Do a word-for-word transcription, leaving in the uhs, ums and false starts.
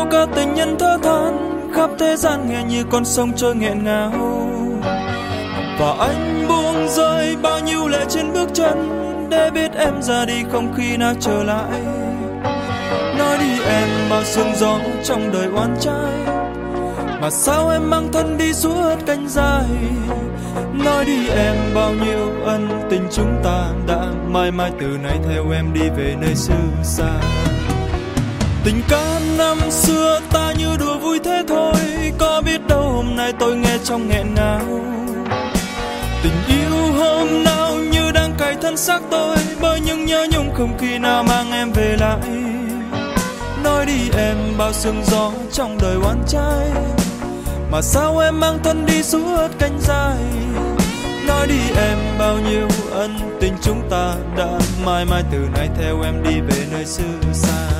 ca tình nhân thơ than khắp thế gian nghe như con sông trôi nghẹn ngào. Và anh buông rơi bao nhiêu lệ trên bước chân để biết em ra đi không khi nào trở lại. Nói đi em bao sương gió trong đời oan trái, mà sao em mang thân đi suốt cánh dài. Nói đi em bao nhiêu ân tình chúng ta đã mãi mãi từ nay theo em đi về nơi xứ xa. Tình ca năm xưa ta như đùa vui thế thôi, có biết đâu hôm nay tôi nghe trong nghẹn ngào. Tình yêu hôm nào như đang cài thân xác tôi, bởi những nhớ nhung không khi nào mang em về lại. Nói đi em bao sương gió trong đời oan trái, mà sao em mang thân đi suốt cánh dài. Nói đi em bao nhiêu ân tình chúng ta đã mãi mãi từ nay theo em đi về nơi xứ xa.